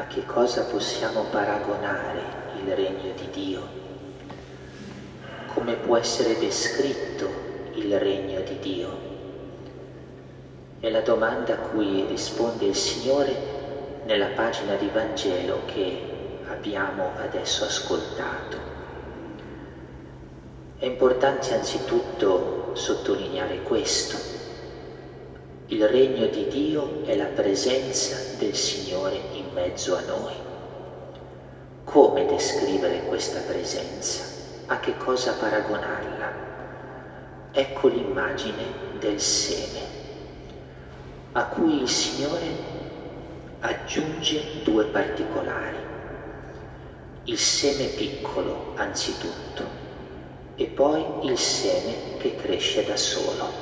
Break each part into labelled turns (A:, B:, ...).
A: che cosa possiamo paragonare il regno di Dio? Come può essere descritto il regno di Dio? È la domanda a cui risponde il Signore nella pagina di Vangelo che abbiamo adesso ascoltato. È importante anzitutto sottolineare questo. Il regno di Dio è la presenza del Signore in mezzo a noi. Come descrivere questa presenza? A che cosa paragonarla? Ecco l'immagine del seme, a cui il Signore aggiunge due particolari. Il seme piccolo anzitutto e poi il seme che cresce da solo.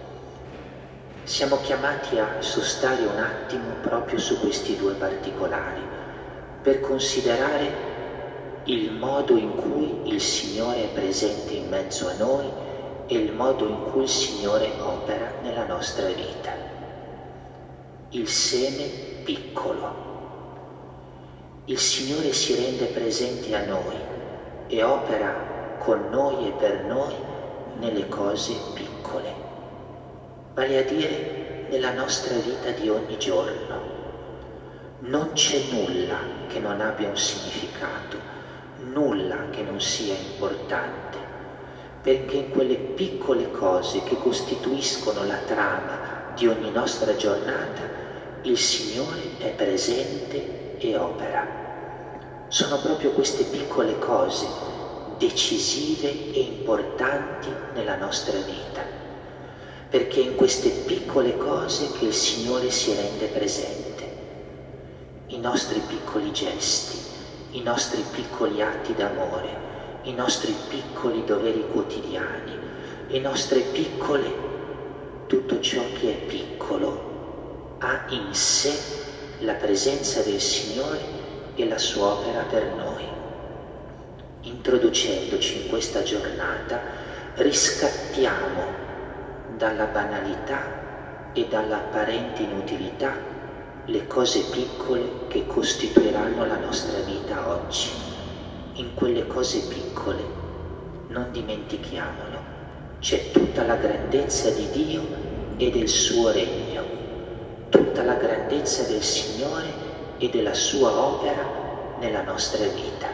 A: Siamo chiamati a sostare un attimo proprio su questi due particolari per considerare il modo in cui il Signore è presente in mezzo a noi e il modo in cui il Signore opera nella nostra vita. Il seme piccolo. Il Signore si rende presente a noi e opera con noi e per noi nelle cose piccole, vale a dire nella nostra vita di ogni giorno. Non c'è nulla che non abbia un significato, nulla che non sia importante, perché in quelle piccole cose che costituiscono la trama di ogni nostra giornata il Signore è presente e opera. Sono proprio queste piccole cose decisive e importanti nella nostra vita, perché è in queste piccole cose che il Signore si rende presente. I nostri piccoli gesti, i nostri piccoli atti d'amore, i nostri piccoli doveri quotidiani, le nostre piccole, tutto ciò che è piccolo ha in sé la presenza del Signore e la sua opera per noi. Introducendoci in questa giornata, riscattiamo dalla banalità e dall'apparente inutilità le cose piccole che costituiranno la nostra vita oggi. In quelle cose piccole, non dimentichiamolo, c'è tutta la grandezza di Dio e del suo regno, tutta la grandezza del Signore e della sua opera nella nostra vita.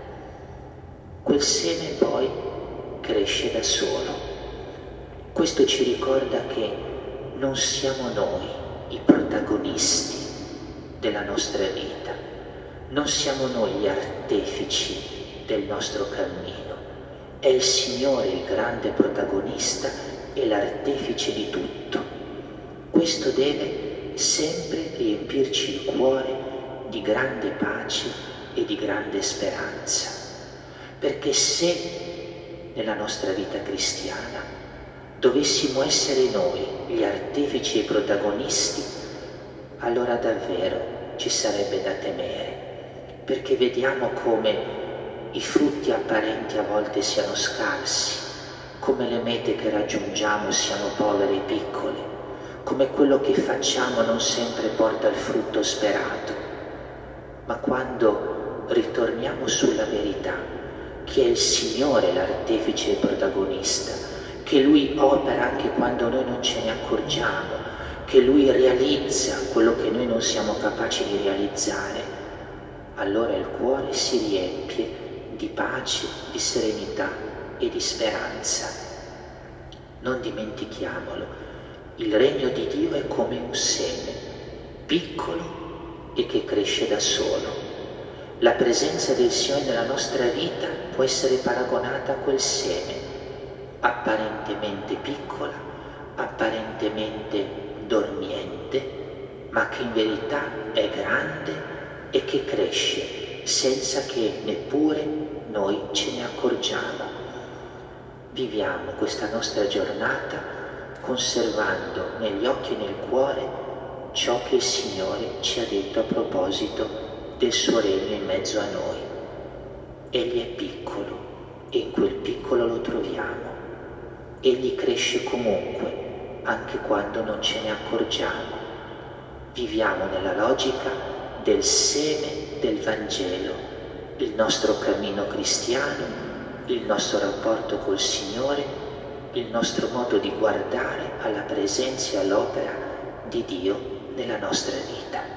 A: Quel seme poi cresce da solo. Questo ci ricorda che non siamo noi i protagonisti della nostra vita, non siamo noi gli artefici del nostro cammino, è il Signore il grande protagonista e l'artefice di tutto. Questo deve sempre riempirci il cuore di grande pace e di grande speranza, perché se nella nostra vita cristiana dovessimo essere noi gli artefici e i protagonisti, allora davvero ci sarebbe da temere, perché vediamo come i frutti apparenti a volte siano scarsi, come le mete che raggiungiamo siano povere e piccole, come quello che facciamo non sempre porta il frutto sperato. Ma quando ritorniamo sulla verità, che è il Signore l'artefice e il protagonista, che Lui opera anche quando noi non ce ne accorgiamo, che Lui realizza quello che noi non siamo capaci di realizzare, allora il cuore si riempie di pace, di serenità e di speranza. Non dimentichiamolo, il regno di Dio è come un seme, piccolo e che cresce da solo. La presenza del Signore nella nostra vita può essere paragonata a quel seme, apparentemente piccola, apparentemente dormiente, ma che in verità è grande e che cresce senza che neppure noi ce ne accorgiamo. Viviamo questa nostra giornata conservando negli occhi e nel cuore ciò che il Signore ci ha detto a proposito del suo regno in mezzo a noi. Egli è piccolo e in quel piccolo lo troviamo. Egli cresce comunque, anche quando non ce ne accorgiamo. Viviamo nella logica del seme del Vangelo, il nostro cammino cristiano, il nostro rapporto col Signore, il nostro modo di guardare alla presenza e all'opera di Dio nella nostra vita.